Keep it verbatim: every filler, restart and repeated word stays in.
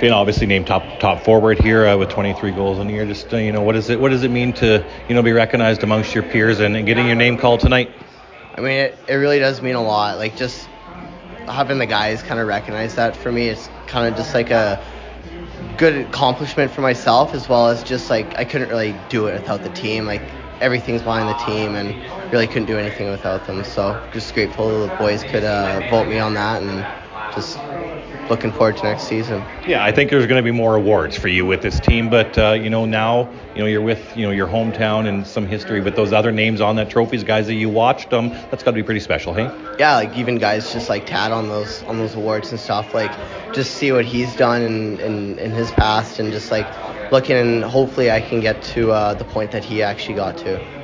Been obviously named top top forward here uh, with twenty-three goals in the year. Just uh, you know, what does it what does it mean to you know be recognized amongst your peers and, and getting your name called tonight? I mean, it, it really does mean a lot. Like, just having the guys kind of recognize that for me, it's kind of just like a good accomplishment for myself, as well as just like I couldn't really do it without the team. Like, everything's behind the team, and really couldn't do anything without them. So just grateful the boys could uh, vote me on that, and just looking forward to next season. Yeah, I think there's going to be more awards for you with this team, but uh, you know now you know you're with you know your hometown and some history with those other names on that trophies, guys that you watched. Um, that's got to be pretty special, hey? Yeah, like even guys just like Tad on those on those awards and stuff. Like, just see what he's done in, in, in his past, and just like looking, and hopefully I can get to uh, the point that he actually got to.